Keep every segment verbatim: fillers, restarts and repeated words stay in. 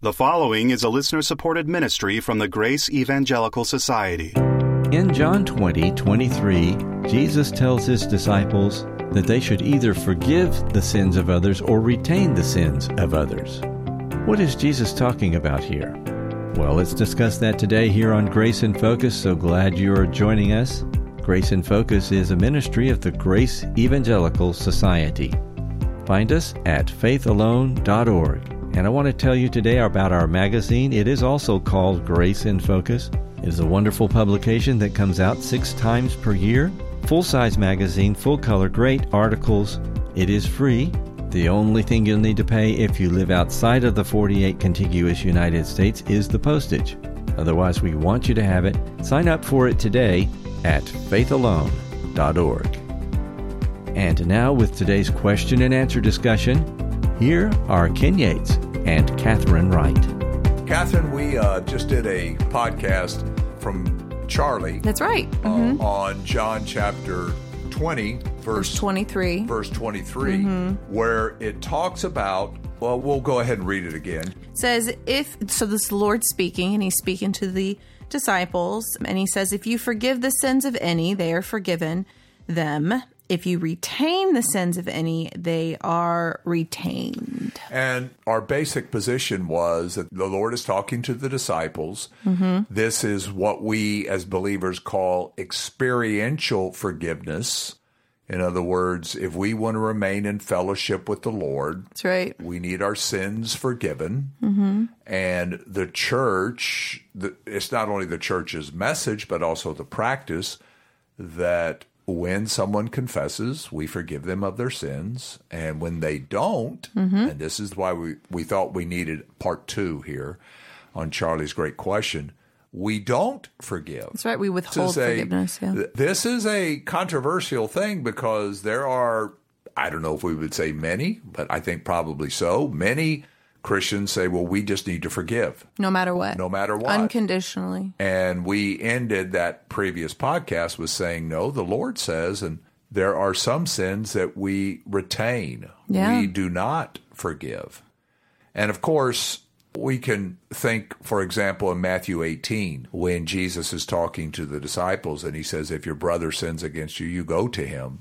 The following is a listener-supported ministry from the Grace Evangelical Society. In John twenty twenty-three, Jesus tells his disciples that they should either forgive the sins of others or retain the sins of others. What is Jesus talking about here? Well, let's discuss that today here on Grace in Focus. So glad you are joining us. Grace in Focus is a ministry of the Grace Evangelical Society. Find us at faith alone dot org. And I want to tell you today about our magazine. It is also called Grace in Focus. It is a wonderful publication that comes out six times per year. Full-size magazine, full color, great articles. It is free. The only thing you'll need to pay if you live outside of the forty-eight contiguous United States is the postage. Otherwise, we want you to have it. Sign up for it today at faith alone dot org. And now with today's question and answer discussion, here are Ken Yates and Catherine Wright. Catherine, we uh, just did a podcast from Charlie. That's right. Mm-hmm. uh, on John chapter twenty, verse, verse twenty-three. Verse twenty-three, mm-hmm. where it talks about, well, we'll go ahead and read it again. It says, if, so this is the Lord speaking, and he's speaking to the disciples, and he says, if you forgive the sins of any, they are forgiven them. If you retain the sins of any, they are retained. And our basic position was that the Lord is talking to the disciples. Mm-hmm. This is what we as believers call experiential forgiveness. In other words, if we want to remain in fellowship with the Lord, that's right, we need our sins forgiven. Mm-hmm. And the church, the, it's not only the church's message, but also the practice that when someone confesses, we forgive them of their sins. And when they don't, mm-hmm. and this is why we, we thought we needed part two here on Charlie's great question, we don't forgive. That's right. We withhold this a, forgiveness. Yeah. This is a controversial thing because there are, I don't know if we would say many, but I think probably so, many Christians say, well, we just need to forgive. No matter what. No matter what. Unconditionally. And we ended that previous podcast with saying, no, the Lord says, and there are some sins that we retain. Yeah. We do not forgive. And of course, we can think, for example, in Matthew eighteen, when Jesus is talking to the disciples and he says, if your brother sins against you, you go to him.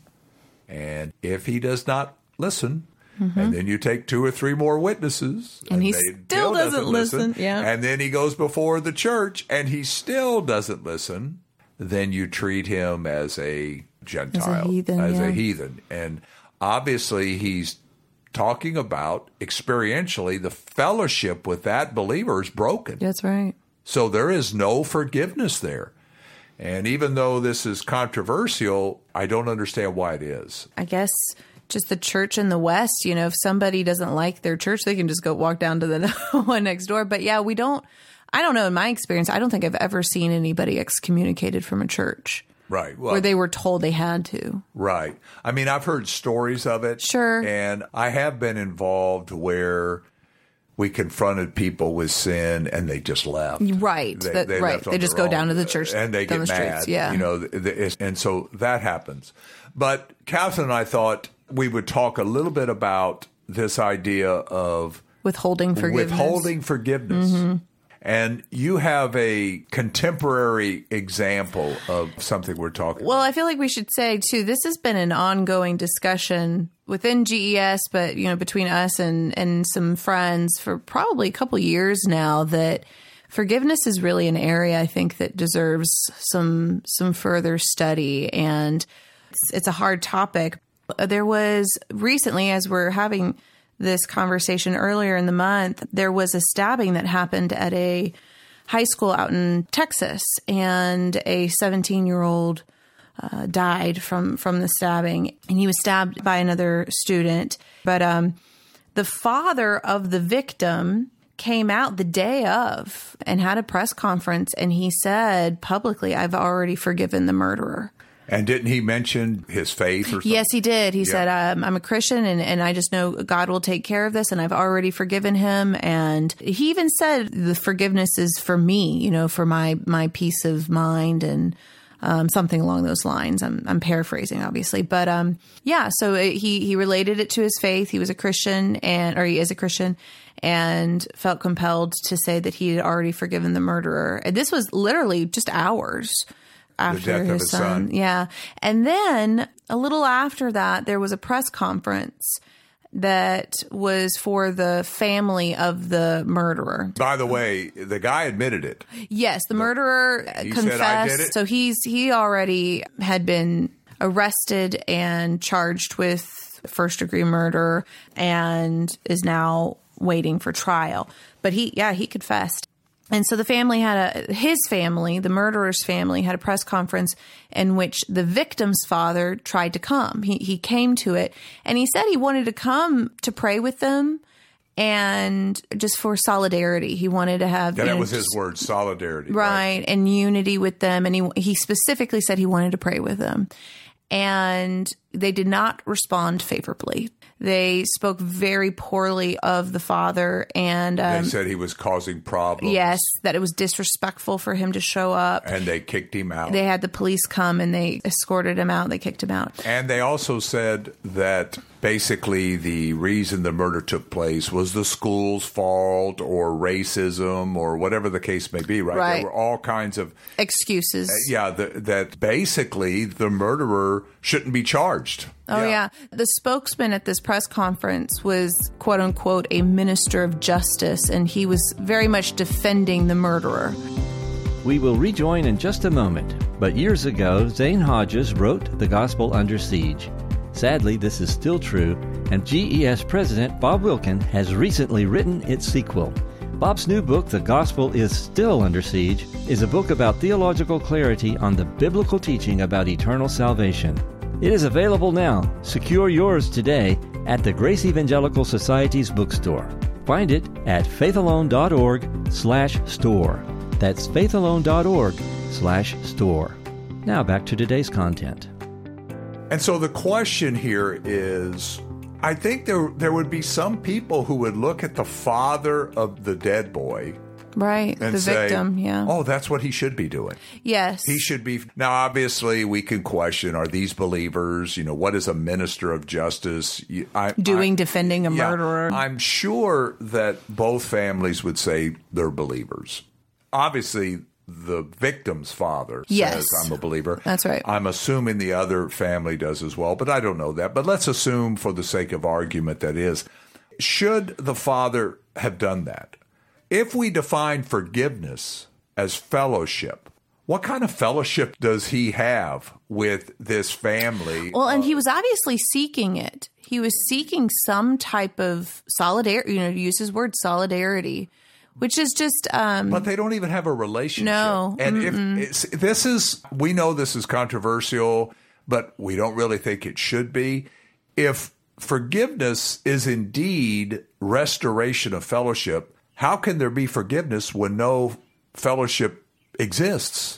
And if he does not listen, mm-hmm. and then you take two or three more witnesses. And, and he still, still doesn't, doesn't listen. listen. Yeah. And then he goes before the church and he still doesn't listen. Then you treat him as a Gentile, as a heathen. As yeah. a heathen. And obviously he's talking about experientially the fellowship with that believer is broken. That's right. So there is no forgiveness there. And even though this is controversial, I don't understand why it is. I guess just the church in the West, you know, if somebody doesn't like their church, they can just go walk down to the one next door. But yeah, we don't, I don't know, in my experience, I don't think I've ever seen anybody excommunicated from a church. Right. Well, where they were told they had to. Right. I mean, I've heard stories of it. Sure. And I have been involved where we confronted people with sin and they just left. Right. They, that, they right. They just go own, down to the church and they down get the mad. Streets. Yeah. You know, and so that happens. But Catherine and I thought we would talk a little bit about this idea of withholding forgiveness. Withholding forgiveness. Mm-hmm. And you have a contemporary example of something we're talking well, about. Well, I feel like we should say, too, this has been an ongoing discussion within G E S, but, you know, between us and, and some friends for probably a couple years now, that forgiveness is really an area I think that deserves some some further study. And it's, it's a hard topic. There was recently, as we're having this conversation earlier in the month, there was a stabbing that happened at a high school out in Texas, and a seventeen-year-old uh, died from, from the stabbing, and he was stabbed by another student. But um, the father of the victim came out the day of and had a press conference, and he said publicly, I've already forgiven the murderer. And didn't he mention his faith or something? Yes, he did. He yeah. said, um, I'm a Christian and, and I just know God will take care of this and I've already forgiven him. And he even said the forgiveness is for me, you know, for my, my peace of mind and um, something along those lines. I'm, I'm paraphrasing, obviously. But um, yeah, so it, he, he related it to his faith. He was a Christian and or he is a Christian. and felt compelled to say that he had already forgiven the murderer. And this was literally just hours after death his, of his son. son. Yeah. And then a little after that, there was a press conference that was for the family of the murderer. By the way, the guy admitted it. Yes, the murderer He confessed. said, "I did it." So he's he already had been arrested and charged with first degree murder and is now waiting for trial. But he, yeah, he confessed. And so the family had a, his family, the murderer's family, had a press conference in which the victim's father tried to come. He he came to it, and he said he wanted to come to pray with them and just for solidarity. He wanted to have, Yeah, you that know, was his just- word, solidarity. right, and unity with them. And he he specifically said he wanted to pray with them. And they did not respond favorably. They spoke very poorly of the father, and um, They said he was causing problems. yes, that it was disrespectful for him to show up. And they kicked him out. They had the police come and they escorted him out. They kicked him out. And they also said that basically the reason the murder took place was the school's fault or racism or whatever the case may be, right? Right. There were all kinds of, Excuses. yeah, the, that basically the murderer shouldn't be charged. Oh, yeah. The spokesman at this press conference was, quote unquote, a minister of justice, and he was very much defending the murderer. We will rejoin in just a moment, but years ago, Zane Hodges wrote The Gospel Under Siege. Sadly, this is still true, and G E S President Bob Wilkin has recently written its sequel. Bob's new book, The Gospel is Still Under Siege, is a book about theological clarity on the biblical teaching about eternal salvation. It is available now. Secure yours today at the Grace Evangelical Society's bookstore. Find it at faithalone.org slash store. That's faithalone.org slash store. Now back to today's content. And so the question here is, I think there there would be some people who would look at the father of the dead boy Right. and the say, victim. Yeah. oh, that's what he should be doing. Yes. He should be. Now, obviously, we can question, are these believers? You know, what is a minister of justice You- I, doing I, defending a yeah, murderer. I'm sure that both families would say they're believers. Obviously, the victim's father Yes. says, I'm a believer. That's right. I'm assuming the other family does as well, but I don't know that. But let's assume, for the sake of argument, that is. Should the father have done that? If we define forgiveness as fellowship, what kind of fellowship does he have with this family? Well, and he was obviously seeking it. He was seeking some type of solidarity, you know, to use his word solidarity, which is just, um, But they don't even have a relationship. No. And if it's, this is, we know this is controversial, but we don't really think it should be. If forgiveness is indeed restoration of fellowship, how can there be forgiveness when no fellowship exists?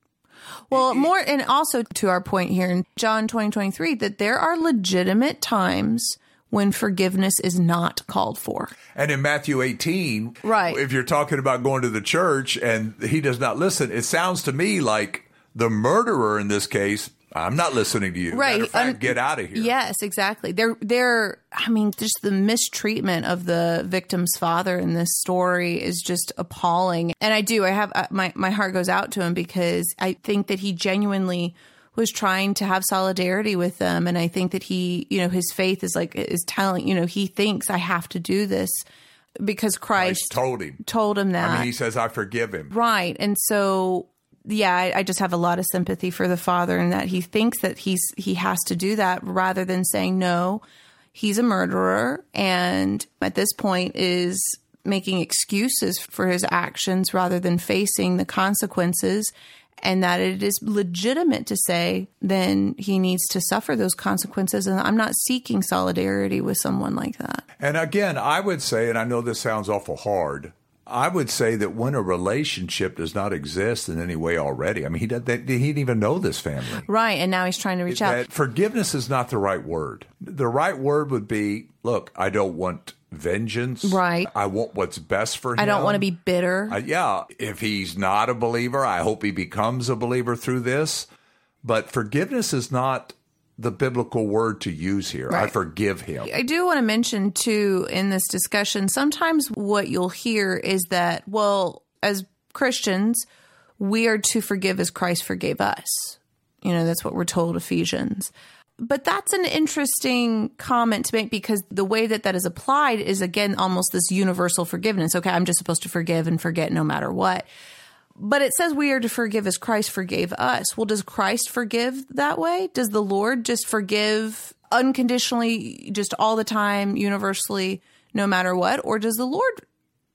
well, more, and also to our point here in John twenty twenty-three, that there are legitimate times when forgiveness is not called for. And in Matthew eighteen, Right. if you're talking about going to the church and he does not listen, it sounds to me like the murderer in this case, I'm not listening to you. Right. Matter of fact, Um, get out of here. Yes, exactly. They're, they're, I mean, just the mistreatment of the victim's father in this story is just appalling. And I do, I have, uh, my, my heart goes out to him because I think that he genuinely was trying to have solidarity with them. And I think that he, you know, his faith is like, is telling, you know, he thinks I have to do this because Christ Christ told him. told him that. I mean, he says, I forgive him. Right. And so, yeah, I, I just have a lot of sympathy for the father in that he thinks that he's he has to do that rather than saying, no, he's a murderer. And at this point is making excuses for his actions rather than facing the consequences. And that it is legitimate to say, then he needs to suffer those consequences. And I'm not seeking solidarity with someone like that. And again, I would say, and I know this sounds awful hard, I would say that when a relationship does not exist in any way already, I mean, he, did, he didn't even know this family. Right. And now he's trying to reach out. That forgiveness is not the right word. The right word would be, look, I don't want vengeance. Right. I want what's best for him. I don't want to be bitter. Uh, yeah. If he's not a believer, I hope he becomes a believer through this. But forgiveness is not the biblical word to use here. Right. I forgive him. I do want to mention, too, in this discussion, sometimes what you'll hear is that, well, as Christians, we are to forgive as Christ forgave us. You know, that's what we're told, Ephesians. But that's an interesting comment to make, because the way that that is applied is, again, almost this universal forgiveness. Okay, I'm just supposed to forgive and forget no matter what. But it says we are to forgive as Christ forgave us. Well, does Christ forgive that way? Does the Lord just forgive unconditionally, just all the time, universally, no matter what? Or does the Lord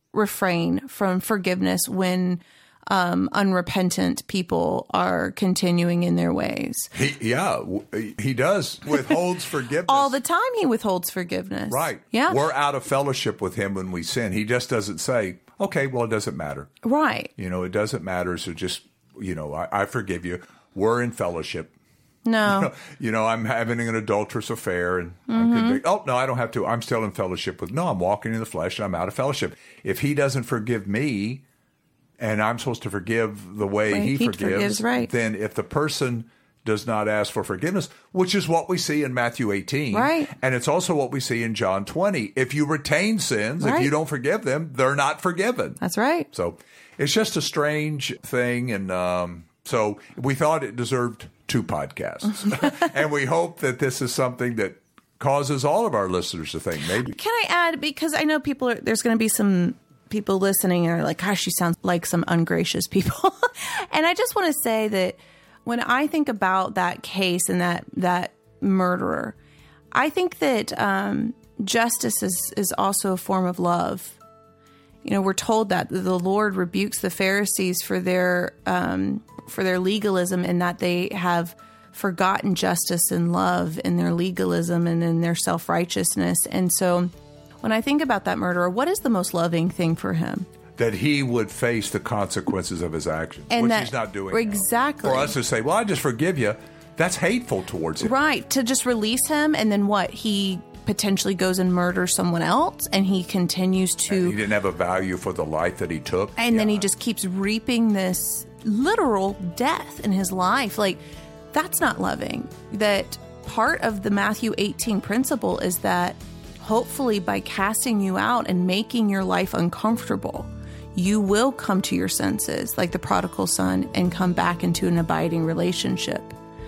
refrain from forgiveness when Um, unrepentant people are continuing in their ways? He, yeah, he does. Withholds forgiveness. All the time he withholds forgiveness. Right. Yeah. We're out of fellowship with him when we sin. He just doesn't say, okay, well, it doesn't matter. Right. You know, it doesn't matter. So just, you know, I, I forgive you. We're in fellowship. No. You know, you know, I'm having an adulterous affair and Mm-hmm. I'm convicted. Oh, no, I don't have to. I'm still in fellowship with, no, I'm walking in the flesh and I'm out of fellowship. If he doesn't forgive me, and I'm supposed to forgive the way Way he, he forgives, forgives, right. then if the person does not ask for forgiveness, which is what we see in Matthew eighteen, right. and it's also what we see in John twenty. If you retain sins, right. if you don't forgive them, they're not forgiven. That's right. So it's just a strange thing, and um, so we thought it deserved two podcasts. And we hope that this is something that causes all of our listeners to think, maybe. Can I add, because I know people are, there's going to be some people listening and are like, gosh, you sound like some ungracious people. And I just want to say that when I think about that case and that, that murderer, I think that um, justice is, is also a form of love. You know, we're told that the Lord rebukes the Pharisees for their um, for their legalism, and that they have forgotten justice and love in their legalism and in their self-righteousness. And so when I think about that murderer, what is the most loving thing for him? That he would face the consequences of his actions, And which that- he's not doing exactly. now. For us to say, well, I just forgive you, that's hateful towards him. Right. To just release him, and then what? He potentially goes and murders someone else, and he continues to... And he didn't have a value for the life that he took. And yeah. then he just keeps reaping this literal death in his life. Like, that's not loving. That part of the Matthew eighteen principle is that hopefully by casting you out and making your life uncomfortable, you will come to your senses like the prodigal son and come back into an abiding relationship.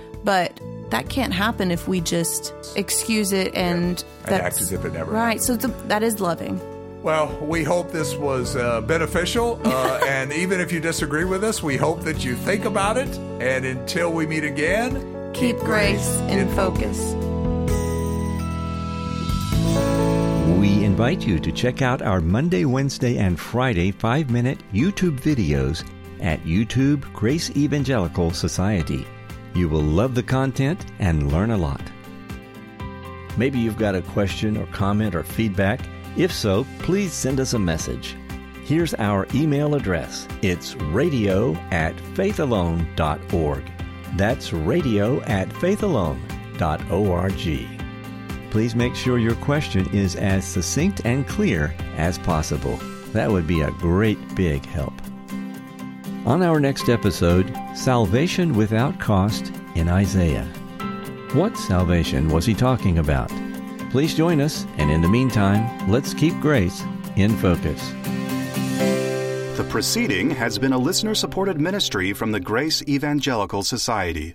But that can't happen if we just excuse it and, yeah. and act as if it never right. happened. So the, that is loving. Well, we hope this was uh, beneficial. Uh, and even if you disagree with us, we hope that you think about it. And until we meet again, Keep, keep grace, grace in, in focus. We invite you to check out our Monday, Wednesday, and Friday five-minute YouTube videos at YouTube Grace Evangelical Society. You will love the content and learn a lot. Maybe you've got a question or comment or feedback. If so, please send us a message. Here's our email address. It's radio at faithalone dot org. That's radio at faithalone dot org. Please make sure your question is as succinct and clear as possible. That would be a great big help. On our next episode, Salvation Without Cost in Isaiah. What salvation was he talking about? Please join us, and in the meantime, let's keep grace in focus. The proceeding has been a listener-supported ministry from the Grace Evangelical Society.